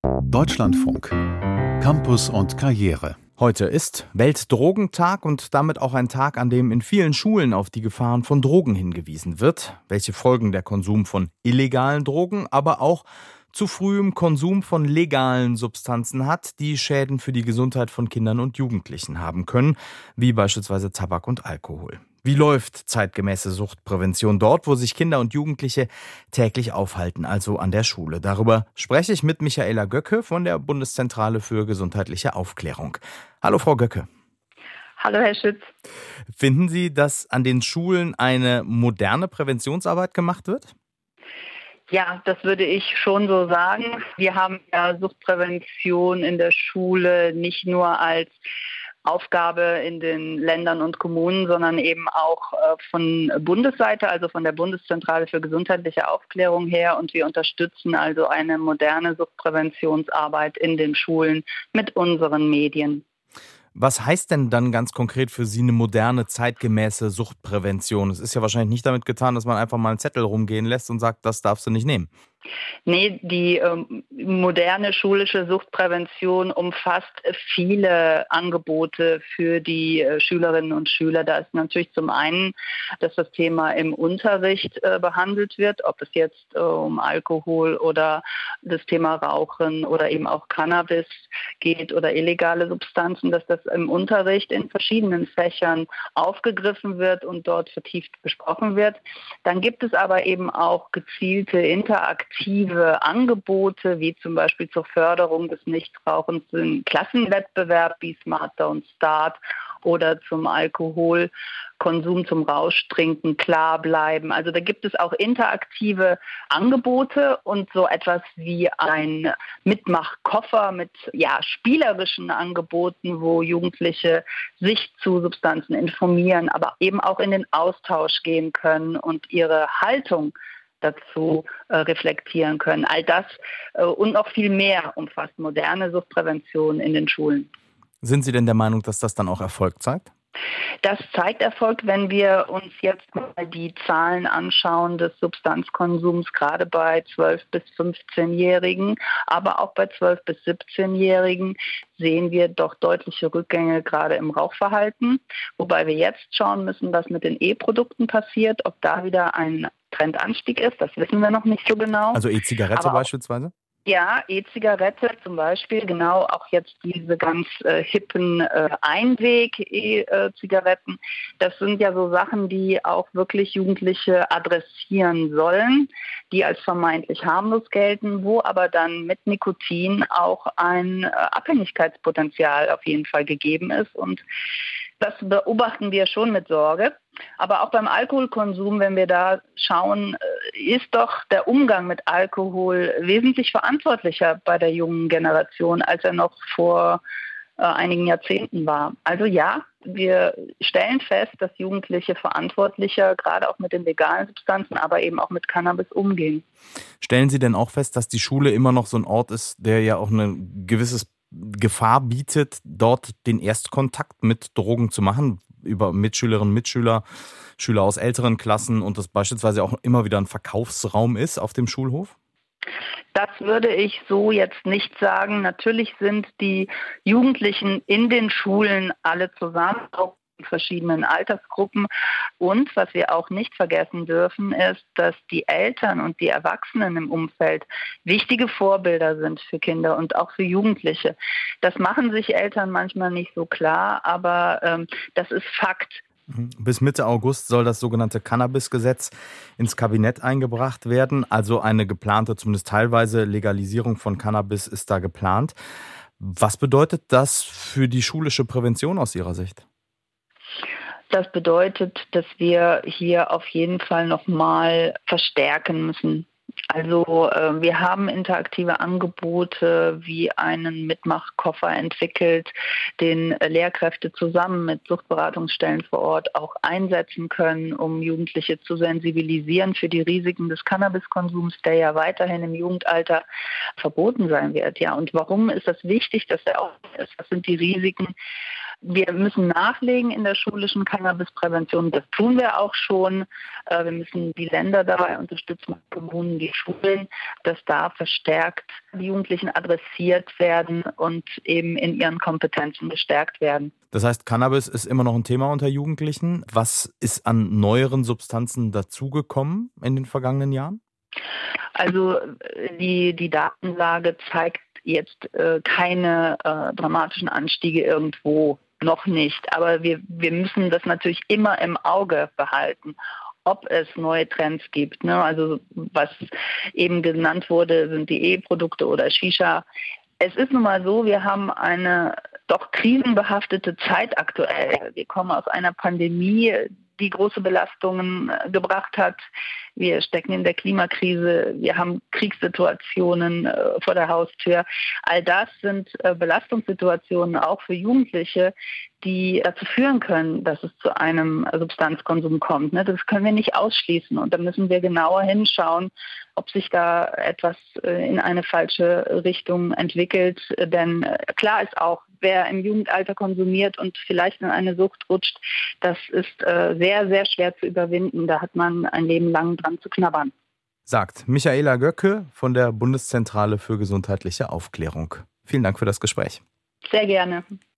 Deutschlandfunk. Campus und Karriere. Heute ist Weltdrogentag und damit auch ein Tag, an dem in vielen Schulen auf die Gefahren von Drogen hingewiesen wird, welche Folgen der Konsum von illegalen Drogen, aber auch zu frühem Konsum von legalen Substanzen hat, die Schäden für die Gesundheit von Kindern und Jugendlichen haben können, wie beispielsweise Tabak und Alkohol. Wie läuft zeitgemäße Suchtprävention dort, wo sich Kinder und Jugendliche täglich aufhalten, also an der Schule? Darüber spreche ich mit Michaela Göcke von der Bundeszentrale für gesundheitliche Aufklärung. Hallo Frau Göcke. Hallo Herr Schütz. Finden Sie, dass an den Schulen eine moderne Präventionsarbeit gemacht wird? Ja, das würde ich schon so sagen. Wir haben ja Suchtprävention in der Schule nicht nur als Aufgabe in den Ländern und Kommunen, sondern eben auch von Bundesseite, also von der Bundeszentrale für gesundheitliche Aufklärung her. Und wir unterstützen also eine moderne Suchtpräventionsarbeit in den Schulen mit unseren Medien. Was heißt denn dann ganz konkret für Sie eine moderne, zeitgemäße Suchtprävention? Es ist ja wahrscheinlich nicht damit getan, dass man einfach mal einen Zettel rumgehen lässt und sagt, das darfst du nicht nehmen. Nee, die moderne schulische Suchtprävention umfasst viele Angebote für die Schülerinnen und Schüler. Da ist natürlich zum einen, dass das Thema im Unterricht behandelt wird, ob es jetzt um Alkohol oder das Thema Rauchen oder eben auch Cannabis geht oder illegale Substanzen, dass das im Unterricht in verschiedenen Fächern aufgegriffen wird und dort vertieft besprochen wird. Dann gibt es aber eben auch gezielte interaktive Angebote, wie zum Beispiel zur Förderung des Nichtrauchens im Klassenwettbewerb wie Smarter und Start oder zum Alkoholkonsum, zum Rauschtrinken, klar bleiben. Also da gibt es auch interaktive Angebote und so etwas wie ein Mitmachkoffer mit spielerischen Angeboten, wo Jugendliche sich zu Substanzen informieren, aber eben auch in den Austausch gehen können und ihre Haltung dazu reflektieren können. All das und noch viel mehr umfasst moderne Suchtprävention in den Schulen. Sind Sie denn der Meinung, dass das dann auch Erfolg zeigt? Das zeigt Erfolg, wenn wir uns jetzt mal die Zahlen anschauen des Substanzkonsums, gerade bei 12- bis 15-Jährigen, aber auch bei 12- bis 17-Jährigen sehen wir doch deutliche Rückgänge gerade im Rauchverhalten. Wobei wir jetzt schauen müssen, was mit den E-Produkten passiert, ob da wieder ein Trendanstieg ist, das wissen wir noch nicht so genau. Also E-Zigarette beispielsweise? Ja, E-Zigarette zum Beispiel, genau, auch jetzt diese ganz hippen Einweg-E-Zigaretten. Das sind ja so Sachen, die auch wirklich Jugendliche adressieren sollen, die als vermeintlich harmlos gelten, wo aber dann mit Nikotin auch ein Abhängigkeitspotenzial auf jeden Fall gegeben ist. Und das beobachten wir schon mit Sorge. Aber auch beim Alkoholkonsum, wenn wir da schauen, ist doch der Umgang mit Alkohol wesentlich verantwortlicher bei der jungen Generation, als er noch vor einigen Jahrzehnten war. Also ja, wir stellen fest, dass Jugendliche verantwortlicher, gerade auch mit den legalen Substanzen, aber eben auch mit Cannabis umgehen. Stellen Sie denn auch fest, dass die Schule immer noch so ein Ort ist, der ja auch eine gewisse Gefahr bietet, dort den Erstkontakt mit Drogen zu machen, über Mitschülerinnen und Mitschüler, Schüler aus älteren Klassen und das beispielsweise auch immer wieder ein Verkaufsraum ist auf dem Schulhof? Das würde ich so jetzt nicht sagen. Natürlich sind die Jugendlichen in den Schulen alle zusammen, auch in verschiedenen Altersgruppen. Und was wir auch nicht vergessen dürfen, ist, dass die Eltern und die Erwachsenen im Umfeld wichtige Vorbilder sind für Kinder und auch für Jugendliche. Das machen sich Eltern manchmal nicht so klar, aber das ist Fakt. Bis Mitte August soll das sogenannte Cannabis-Gesetz ins Kabinett eingebracht werden. Also eine geplante, zumindest teilweise Legalisierung von Cannabis ist da geplant. Was bedeutet das für die schulische Prävention aus Ihrer Sicht? Das bedeutet, dass wir hier auf jeden Fall nochmal verstärken müssen. Also wir haben interaktive Angebote wie einen Mitmachkoffer entwickelt, den Lehrkräfte zusammen mit Suchtberatungsstellen vor Ort auch einsetzen können, um Jugendliche zu sensibilisieren für die Risiken des Cannabiskonsums, der ja weiterhin im Jugendalter verboten sein wird. Ja, und warum ist das wichtig, dass er auch ist? Was sind die Risiken? Wir müssen nachlegen in der schulischen Cannabisprävention. Das tun wir auch schon. Wir müssen die Länder dabei unterstützen, die Kommunen, die Schulen, dass da verstärkt die Jugendlichen adressiert werden und eben in ihren Kompetenzen gestärkt werden. Das heißt, Cannabis ist immer noch ein Thema unter Jugendlichen. Was ist an neueren Substanzen dazugekommen in den vergangenen Jahren? Also die Datenlage zeigt jetzt keine dramatischen Anstiege irgendwo, noch nicht. Aber wir müssen das natürlich immer im Auge behalten, ob es neue Trends gibt. Ne? Also was eben genannt wurde, sind die E-Produkte oder Shisha. Es ist nun mal so, wir haben eine doch krisenbehaftete Zeit aktuell. Wir kommen aus einer Pandemie, die große Belastungen gebracht hat. Wir stecken in der Klimakrise, wir haben Kriegssituationen vor der Haustür. All das sind Belastungssituationen auch für Jugendliche, die dazu führen können, dass es zu einem Substanzkonsum kommt. Das können wir nicht ausschließen und da müssen wir genauer hinschauen, ob sich da etwas in eine falsche Richtung entwickelt. Denn klar ist auch, wer im Jugendalter konsumiert und vielleicht in eine Sucht rutscht, das ist sehr, sehr schwer zu überwinden. Da hat man ein Leben lang dran zu knabbern. Sagt Michaela Göcke von der Bundeszentrale für gesundheitliche Aufklärung. Vielen Dank für das Gespräch. Sehr gerne.